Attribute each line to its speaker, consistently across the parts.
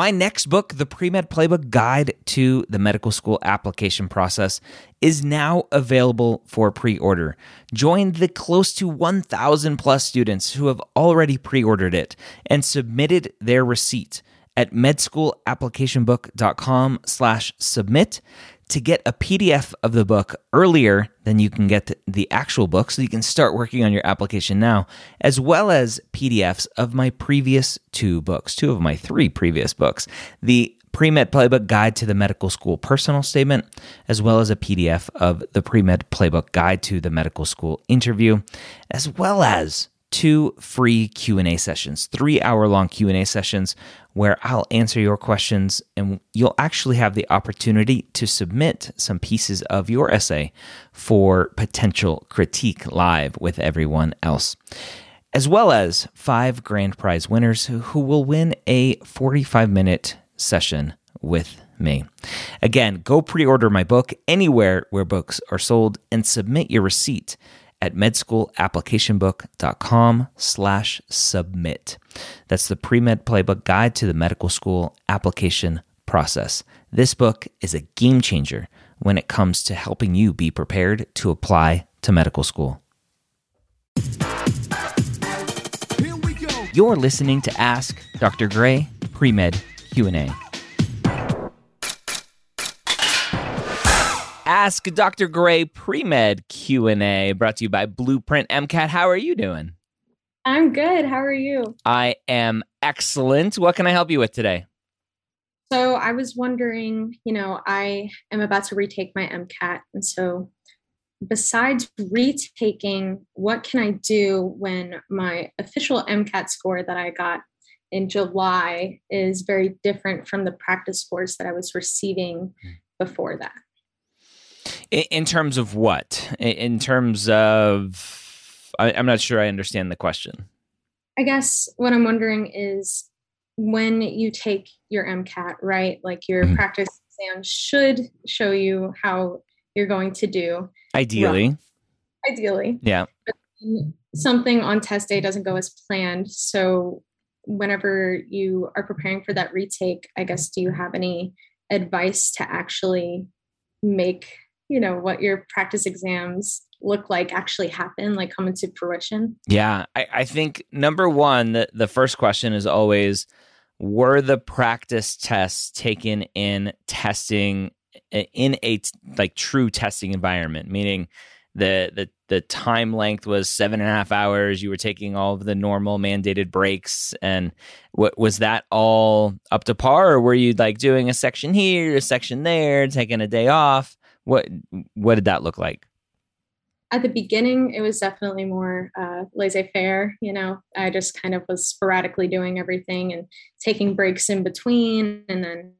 Speaker 1: My next book, The Pre-Med Playbook Guide to the Medical School Application Process, is now available for pre-order. Join the close to 1,000 plus students who have already pre-ordered it and submitted their receipt at medschoolapplicationbook.com/submit to get a PDF of the book earlier than you can get the actual book, so you can start working on your application now, as well as PDFs of my previous two of my three previous books, the Pre-Med Playbook Guide to the Medical School Personal Statement, as well as a PDF of the Pre-Med Playbook Guide to the Medical School Interview, as well as 2 free Q&A sessions, 3-hour-long Q&A sessions where I'll answer your questions and you'll actually have the opportunity to submit some pieces of your essay for potential critique live with everyone else, as well as 5 grand prize winners who will win a 45-minute session with me. Again, go pre-order my book anywhere where books are sold and submit your receipt at medschoolapplicationbook.com/submit. That's the Pre-Med Playbook Guide to the Medical School Application Process. This book is a game changer when it comes to helping you be prepared to apply to medical school.
Speaker 2: Here we go.
Speaker 1: You're listening to Ask Dr. Gray Pre-Med Q&A. Ask Dr. Gray Pre-Med Q&A, brought to you by Blueprint MCAT. How are you doing?
Speaker 3: I'm good. How are you?
Speaker 1: I am excellent. What can I help you with today?
Speaker 3: So I was wondering, I am about to retake my MCAT. And so besides retaking, what can I do when my official MCAT score that I got in July is very different from the practice scores that I was receiving before that?
Speaker 1: In terms of what? In terms of, I'm not sure I understand the question.
Speaker 3: I guess what I'm wondering is when you take your MCAT, right? Like your practice exam should show you how you're going to do.
Speaker 1: Ideally.
Speaker 3: Ideally.
Speaker 1: Yeah.
Speaker 3: But something on test day doesn't go as planned. So whenever you are preparing for that retake, I guess, do you have any advice to actually make what your practice exams look like actually happen, like come into fruition?
Speaker 1: Yeah, I think number one, the first question is always, were the practice tests taken in testing in a true testing environment? Meaning the time length was 7.5 hours. You were taking all of the normal mandated breaks, and was that all up to par, or were you doing a section here, a section there, taking a day off? What did that look like?
Speaker 3: At the beginning, it was definitely more laissez-faire. I just kind of was sporadically doing everything and taking breaks in between. And then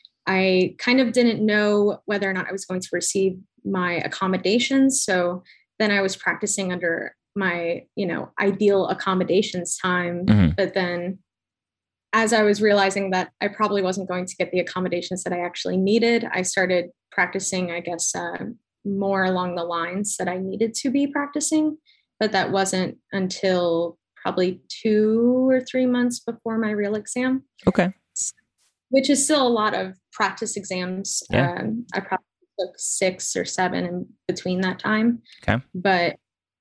Speaker 3: I kind of didn't know whether or not I was going to receive my accommodations. So then I was practicing under my, ideal accommodations time.
Speaker 1: Mm-hmm.
Speaker 3: But then as I was realizing that I probably wasn't going to get the accommodations that I actually needed, I started practicing, I guess, more along the lines that I needed to be practicing. But that wasn't until probably 2 or 3 months before my real exam.
Speaker 1: Okay.
Speaker 3: Which is still a lot of practice exams.
Speaker 1: Yeah.
Speaker 3: I probably took 6 or 7 in between that time.
Speaker 1: Okay.
Speaker 3: But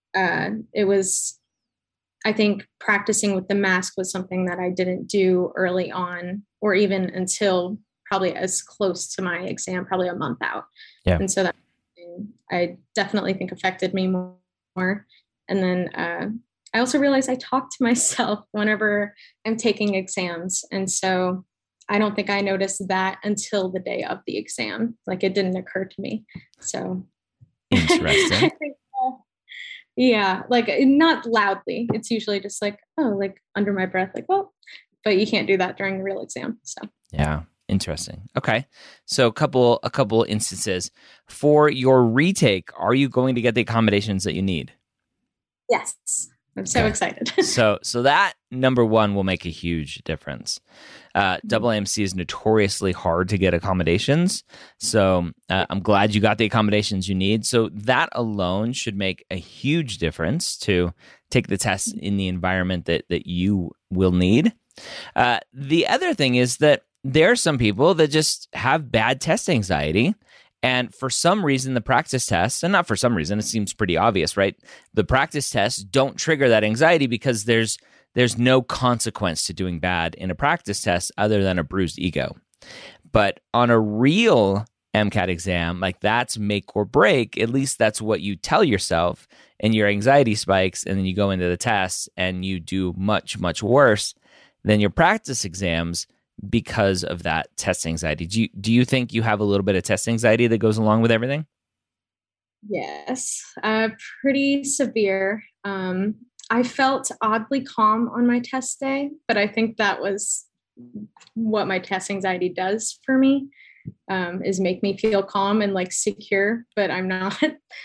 Speaker 3: it was, I think practicing with the mask was something that I didn't do early on, or even until probably as close to my exam, probably a month out.
Speaker 1: Yeah.
Speaker 3: And so that I definitely think affected me more. And then I also realized I talk to myself whenever I'm taking exams. And so I don't think I noticed that until the day of the exam. It didn't occur to me. So
Speaker 1: interesting.
Speaker 3: I think, yeah, not loudly. It's usually just under my breath, but you can't do that during the real exam. So
Speaker 1: yeah. Interesting. Okay. So a couple instances. For your retake, are you going to get the accommodations that you need?
Speaker 3: Yes. I'm so excited.
Speaker 1: So that number one will make a huge difference. AAMC is notoriously hard to get accommodations. So I'm glad you got the accommodations you need. So that alone should make a huge difference to take the test in the environment that you will need. The other thing is that there are some people that just have bad test anxiety. And for some reason, the practice tests, and not for some reason, it seems pretty obvious, right? The practice tests don't trigger that anxiety because there's no consequence to doing bad in a practice test other than a bruised ego. But on a real MCAT exam, like that's make or break, at least that's what you tell yourself, and your anxiety spikes, and then you go into the test and you do much, much worse than your practice exams because of that test anxiety. Do you think you have a little bit of test anxiety that goes along with everything?
Speaker 3: Yes, pretty severe. I felt oddly calm on my test day, but I think that was what my test anxiety does for me, is make me feel calm and like secure, but I'm not.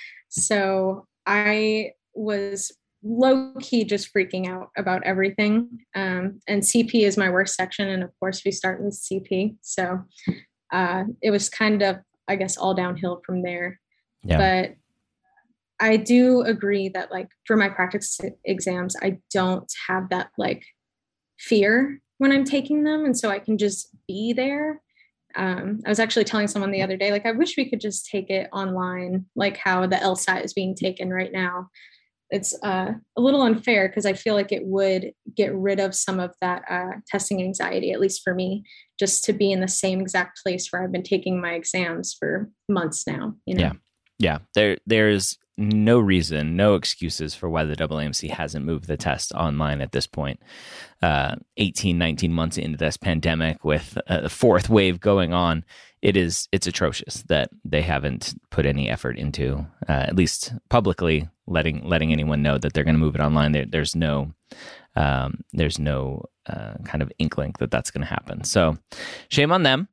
Speaker 3: So I was low key just freaking out about everything. And CP is my worst section. And of course we start with CP. So it was kind of, I guess, all downhill from there. Yeah. But I do agree that like for my practice exams, I don't have that like fear when I'm taking them. And so I can just be there. I was actually telling someone the other day, like, I wish we could just take it online, like how the LSAT is being taken right now. It's a little unfair because I feel like it would get rid of some of that testing anxiety, at least for me, just to be in the same exact place where I've been taking my exams for months now. You know?
Speaker 1: Yeah. There's no reason, no excuses for why the AAMC hasn't moved the test online at this point. 18, 19 months into this pandemic with a fourth wave going on, it's atrocious that they haven't put any effort into, at least publicly, letting anyone know that they're going to move it online. There's no kind of inkling that that's going to happen. So shame on them.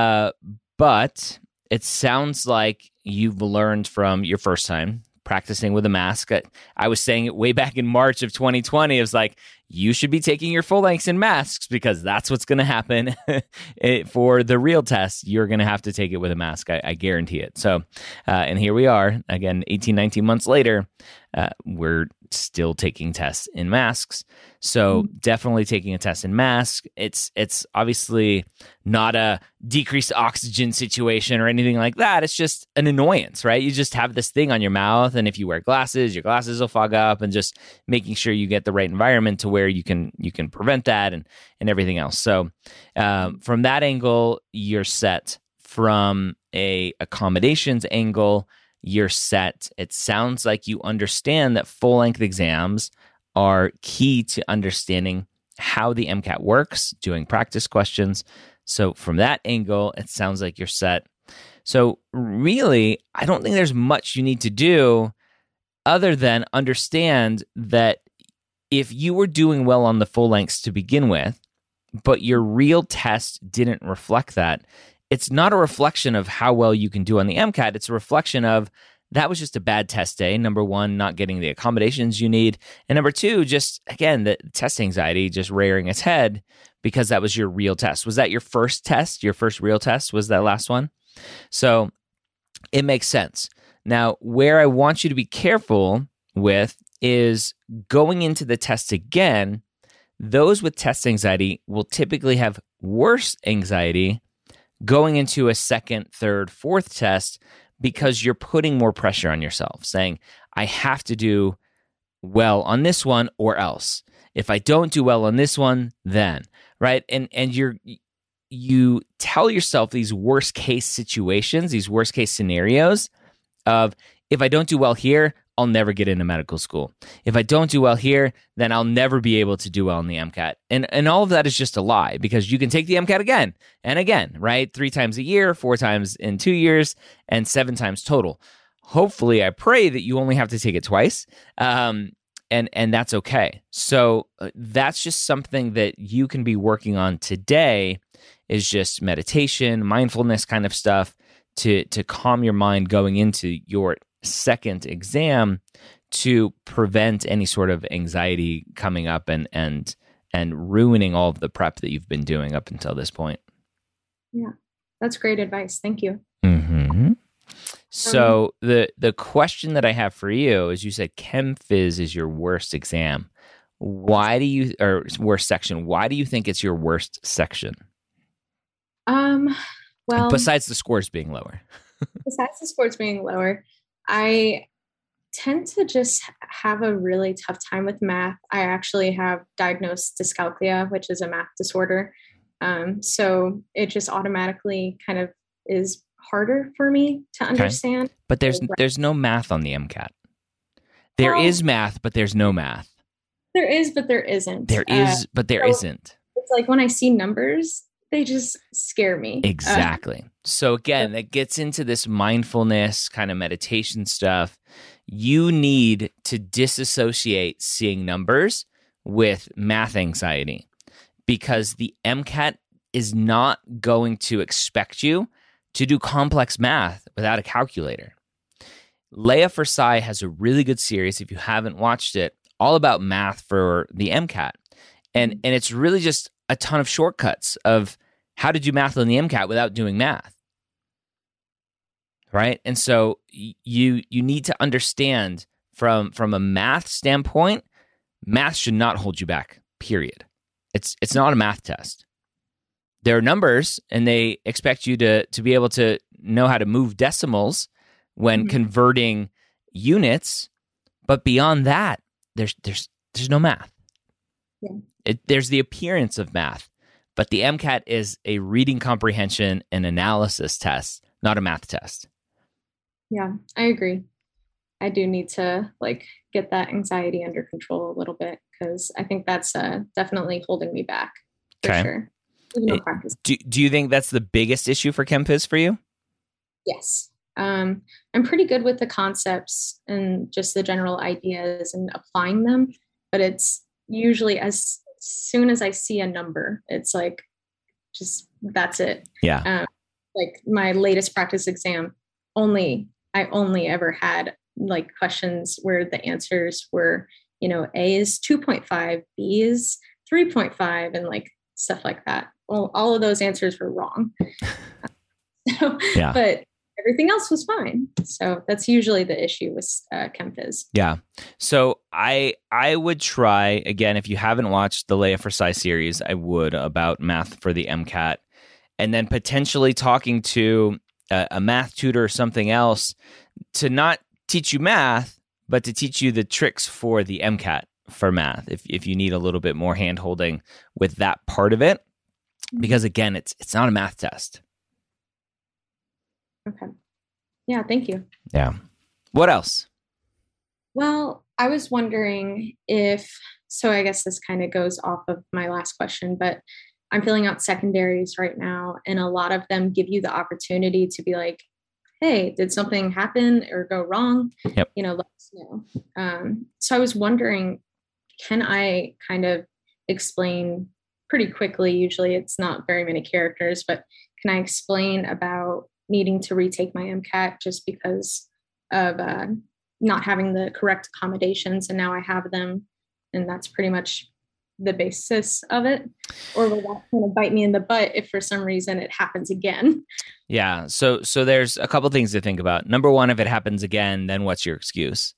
Speaker 1: But it sounds like you've learned from your first time practicing with a mask. I was saying it way back in March of 2020. It was like, you should be taking your full lengths in masks because that's what's going to happen for the real test. You're going to have to take it with a mask. I guarantee it. So, and here we are again, 18, 19 months later, we're still taking tests in masks. So definitely taking a test in mask. It's obviously not a decreased oxygen situation or anything like that. It's just an annoyance, right? You just have this thing on your mouth. And if you wear glasses, your glasses will fog up, and just making sure you get the right environment to where you can prevent that and everything else. So from that angle, you're set. From a accommodations angle, you're set. It sounds like you understand that full-length exams are key to understanding how the MCAT works, doing practice questions. So from that angle, it sounds like you're set. So really, I don't think there's much you need to do other than understand that if you were doing well on the full lengths to begin with, but your real test didn't reflect that, it's not a reflection of how well you can do on the MCAT. It's a reflection of that was just a bad test day. Number one, not getting the accommodations you need. And number two, just, again, the test anxiety just rearing its head because that was your real test. Was that your first test? Your first real test was that last one? So it makes sense. Now, where I want you to be careful with is going into the test again. Those with test anxiety will typically have worse anxiety going into a second, third, fourth test because you're putting more pressure on yourself, saying, I have to do well on this one or else. If I don't do well on this one, then, right? And you tell yourself these worst case situations, these worst case scenarios of, if I don't do well here, I'll never get into medical school. If I don't do well here, then I'll never be able to do well in the MCAT. And all of that is just a lie, because you can take the MCAT again and again, right? 3 times a year, 4 times in 2 years, and 7 times total. Hopefully, I pray that you only have to take it twice, and that's okay. So that's just something that you can be working on today, is just meditation, mindfulness kind of stuff to calm your mind going into your second exam, to prevent any sort of anxiety coming up and ruining all of the prep that you've been doing up until this point.
Speaker 3: Yeah, that's great advice. Thank you.
Speaker 1: Mm-hmm. So the question that I have for you is, you said Chem Phys is your worst exam. Or worst section? Why do you think it's your worst section?
Speaker 3: Um, well,
Speaker 1: Besides the scores being lower.
Speaker 3: besides the scores being lower, I tend to just have a really tough time with math. I actually have diagnosed dyscalculia, which is a math disorder. So it just automatically kind of is harder for me to understand.
Speaker 1: But there's no math on the MCAT. There
Speaker 3: Well,
Speaker 1: is math, but there's no math.
Speaker 3: there is, but there isn't.
Speaker 1: There is, but there
Speaker 3: so
Speaker 1: isn't.
Speaker 3: It's like when I see numbers, they just scare me.
Speaker 1: Exactly. So again, that gets into this mindfulness kind of meditation stuff. You need to disassociate seeing numbers with math anxiety, because the MCAT is not going to expect you to do complex math without a calculator. Leah Forsai has a really good series, if you haven't watched it, all about math for the MCAT. And it's really just a ton of shortcuts of how to do math on the MCAT without doing math. Right? And so you need to understand from a math standpoint, math should not hold you back, period. It's not a math test. There are numbers, and they expect you to be able to know how to move decimals when converting units, but beyond that, there's no math.
Speaker 3: Yeah.
Speaker 1: There's the appearance of math, but the MCAT is a reading comprehension and analysis test, not a math test.
Speaker 3: Yeah, I agree. I do need to get that anxiety under control a little bit, because I think that's definitely holding me back for sure. Even though practice.
Speaker 1: Do you think that's the biggest issue for ChemPhys for you?
Speaker 3: Yes. I'm pretty good with the concepts and just the general ideas and applying them, but it's usually as soon as I see a number, it's like, just that's it.
Speaker 1: Yeah.
Speaker 3: Like my latest practice exam, I only ever had questions where the answers were, A is 2.5, B is 3.5, and stuff like that. Well, all of those answers were wrong. But everything else was fine. So that's usually the issue with ChemPhys.
Speaker 1: Yeah. So I would try, again, if you haven't watched the Leah Forsai series, I would, about math for the MCAT, and then potentially talking to a math tutor or something else to not teach you math, but to teach you the tricks for the MCAT for math, if you need a little bit more hand-holding with that part of it. Because again, it's not a math test.
Speaker 3: Okay. Yeah, thank you.
Speaker 1: Yeah. What else?
Speaker 3: Well, I was wondering so I guess this kind of goes off of my last question, but I'm filling out secondaries right now, and a lot of them give you the opportunity to be like, hey, did something happen or go wrong?
Speaker 1: Yep.
Speaker 3: Let us know. So I was wondering, can I kind of explain pretty quickly? Usually it's not very many characters, but can I explain about needing to retake my MCAT just because of not having the correct accommodations, and now I have them, and that's pretty much the basis of it? Or will that kind of bite me in the butt if for some reason it happens again?
Speaker 1: Yeah. So there's a couple things to think about. Number one, if it happens again, then what's your excuse?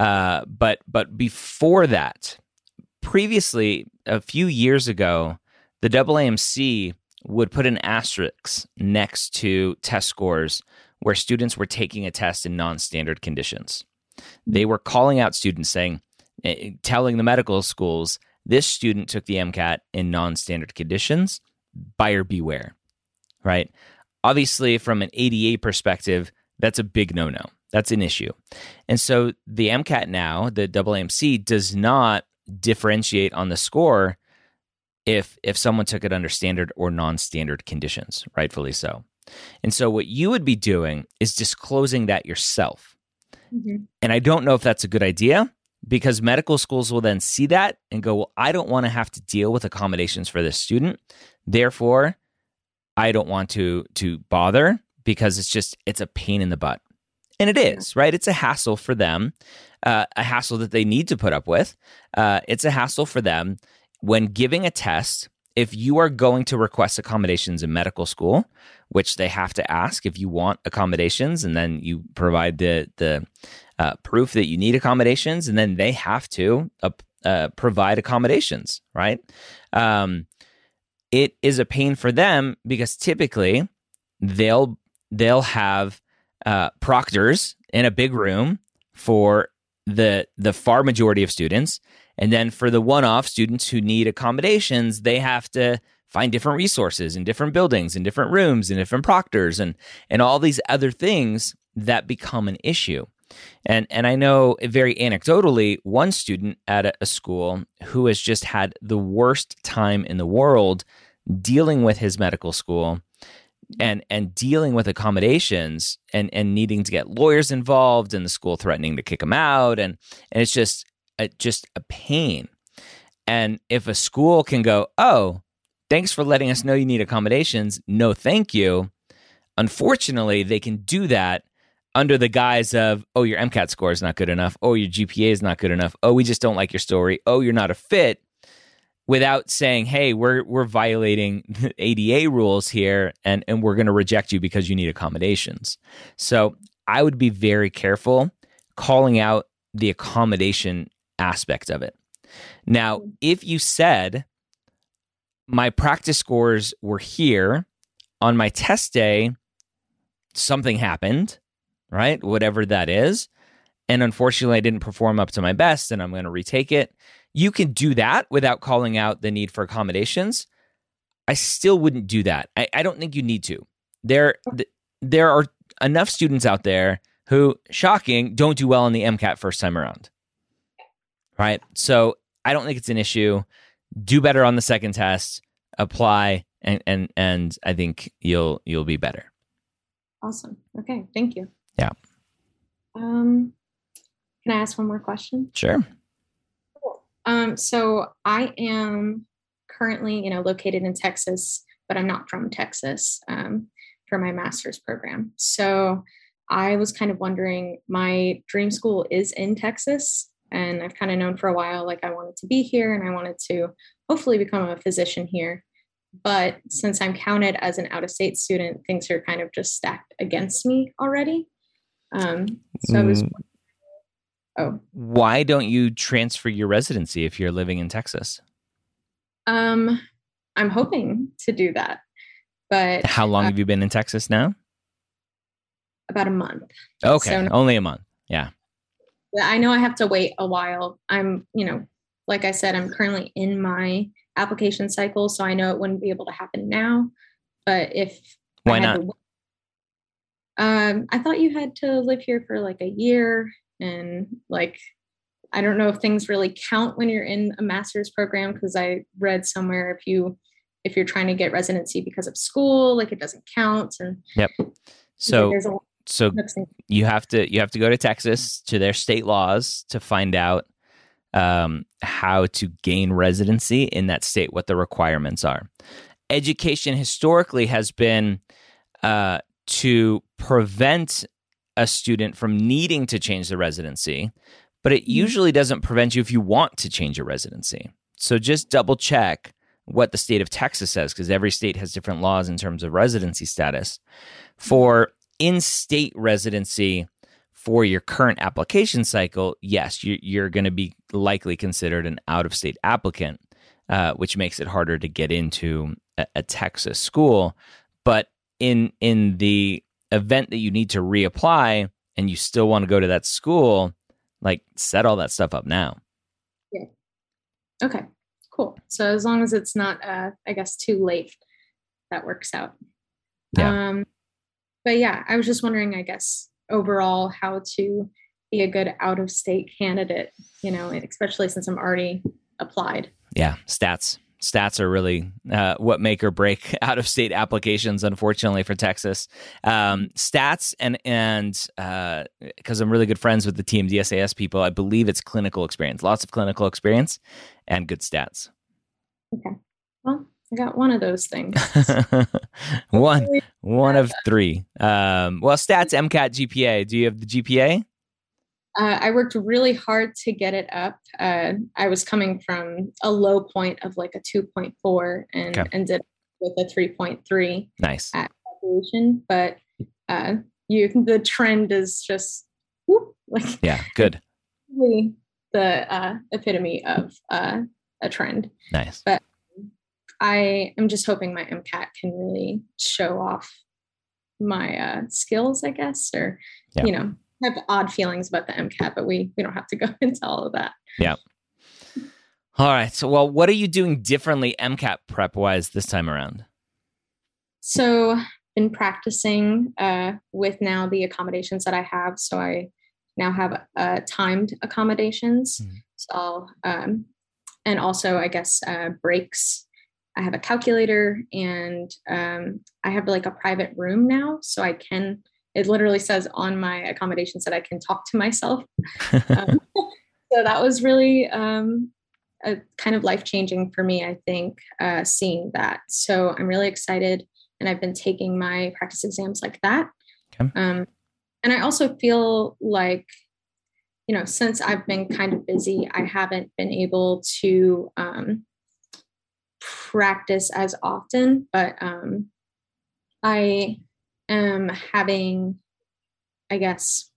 Speaker 1: But before that, previously, a few years ago, the AAMC would put an asterisk next to test scores where students were taking a test in non-standard conditions. They were calling out students telling the medical schools, this student took the MCAT in non-standard conditions, buyer beware, right? Obviously, from an ADA perspective, that's a big no-no. That's an issue. And so the MCAT now, the AAMC, does not differentiate on the score if someone took it under standard or non-standard conditions, rightfully so. And so what you would be doing is disclosing that yourself. Mm-hmm. And I don't know if that's a good idea, because medical schools will then see that and go, well, I don't want to have to deal with accommodations for this student. Therefore, I don't want to bother, because it's a pain in the butt. And it is, right? It's a hassle for them, a hassle that they need to put up with. It's a hassle for them when giving a test. If you are going to request accommodations in medical school, which they have to ask if you want accommodations, and then you provide the proof that you need accommodations, and then they have to provide accommodations, right? it is a pain for them because typically they'll have proctors in a big room for the far majority of students, and then for the one-off students who need accommodations, they have to find different resources in different buildings, in different rooms, in different proctors, and all these other things that become an issue. And I know very anecdotally, one student at a school who has just had the worst time in the world dealing with his medical school and dealing with accommodations and needing to get lawyers involved and the school threatening to kick him out. And it's just a pain. And if a school can go, oh, thanks for letting us know you need accommodations. No, thank you. Unfortunately, they can do that under the guise of, oh, your MCAT score is not good enough. Oh, your GPA is not good enough. Oh, we just don't like your story. Oh, you're not a fit. Without saying, hey, we're violating the ADA rules here and we're going to reject you because you need accommodations. So I would be very careful calling out the accommodation aspect of it. Now, if you said, my practice scores were here, on my test day, something happened, right? Whatever that is. And unfortunately, I didn't perform up to my best and I'm going to retake it. You can do that without calling out the need for accommodations. I still wouldn't do that. I don't think you need to. There are enough students out there who, shocking, don't do well on the MCAT first time around, right? So I don't think it's an issue. Do better on the second test, apply, and I think you'll be better.
Speaker 3: Awesome. Okay. Thank you.
Speaker 1: Yeah.
Speaker 3: Can I ask one more question?
Speaker 1: Sure.
Speaker 3: So I am currently, located in Texas, but I'm not from Texas for my master's program. So I was kind of wondering, my dream school is in Texas, and I've kind of known for a while, like I wanted to be here and I wanted to hopefully become a physician here. But since I'm counted as an out-of-state student, things are kind of just stacked against me already. So I was
Speaker 1: Why don't you transfer your residency if you're living in Texas?
Speaker 3: I'm hoping to do that, but
Speaker 1: how long have you been in Texas now?
Speaker 3: About a month.
Speaker 1: Okay,
Speaker 3: so,
Speaker 1: only a month. Yeah.
Speaker 3: I know I have to wait a while. I'm, like I said, I'm currently in my application cycle, so I know it wouldn't be able to happen now. But if
Speaker 1: why not?
Speaker 3: I thought you had to live here for like a year. And I don't know if things really count when you're in a master's program, because I read somewhere if you're trying to get residency because of school, it doesn't count. And
Speaker 1: yep. So you have to go to Texas to their state laws to find out how to gain residency in that state, what the requirements are. Education historically has been to prevent a student from needing to change the residency, but it usually doesn't prevent you if you want to change your residency. So just double check what the state of Texas says, because every state has different laws in terms of residency status. For in-state residency for your current application cycle, yes, you're going to be likely considered an out-of-state applicant, which makes it harder to get into a Texas school. But in the event that you need to reapply and you still want to go to that school, set all that stuff up now.
Speaker 3: Yeah. Okay, cool. So as long as it's not, I guess, too late, that works out.
Speaker 1: Yeah.
Speaker 3: But yeah, I was just wondering, I guess, overall, how to be a good out-of-state candidate, especially since I'm already applied.
Speaker 1: Yeah, stats are really what make or break out-of-state applications, unfortunately, for Texas. Stats and because I'm really good friends with the team DSAS people, I believe it's clinical experience, lots of clinical experience and good stats.
Speaker 3: Okay. Well, I got one of those things.
Speaker 1: one of three. Stats, MCAT, GPA. Do you have the GPA?
Speaker 3: I worked really hard to get it up. I was coming from a low point of a 2.4 and ended with a 3.3.
Speaker 1: Nice.
Speaker 3: At graduation. But the trend is just
Speaker 1: yeah, good.
Speaker 3: Really the epitome of a trend.
Speaker 1: Nice.
Speaker 3: But I am just hoping my MCAT can really show off my skills, I guess, or, you know, I have odd feelings about the MCAT, but we don't have to go into all of that.
Speaker 1: Yeah. All right. So, well, what are you doing differently MCAT prep wise this time around?
Speaker 3: So, been practicing with now the accommodations that I have. So I now have timed accommodations. So and also, I guess, breaks. I have a calculator, and I have like a private room now. So it literally says on my accommodations that I can talk to myself. So that was really a kind of life-changing for me, I think, seeing that. So I'm really excited, and I've been taking my practice exams like that. Okay. And I also feel like, you know, since I've been kind of busy, I haven't been able to practice as often, but I am having, I guess,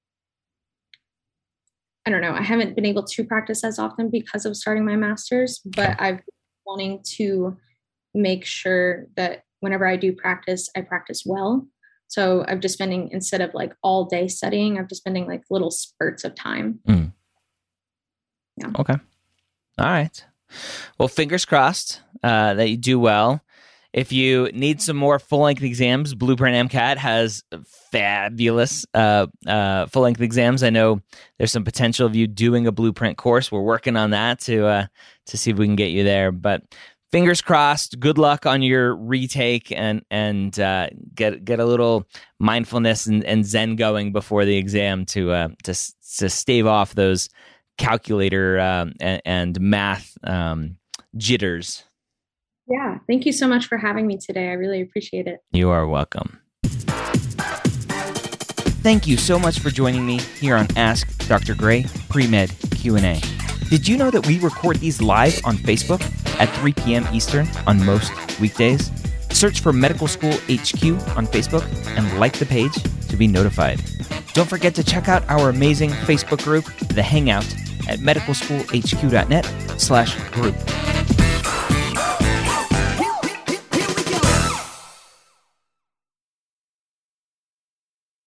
Speaker 3: I don't know, I haven't been able to practice as often because of starting my master's, but I've been wanting to make sure that whenever I do practice, I practice well. So I'm just spending, instead of like all day studying, I'm just spending like little spurts of time.
Speaker 1: Yeah. Okay. All right. Well, fingers crossed that you do well. If you need some more full-length exams, Blueprint MCAT has fabulous full-length exams. I know there's some potential of you doing a Blueprint course. We're working on that to see if we can get you there. But fingers crossed. Good luck on your retake, and get a little mindfulness and Zen going before the exam to stave off those calculator and math jitters.
Speaker 3: Yeah, thank you so much for having me today. I really appreciate it.
Speaker 1: You are welcome. Thank you so much for joining me here on Ask Dr. Gray Pre-Med Q&A. Did you know that we record these live on Facebook at 3 p.m. Eastern on most weekdays? Search for Medical School HQ on Facebook and like the page to be notified. Don't forget to check out our amazing Facebook group, The Hangout, at medicalschoolhq.net/group.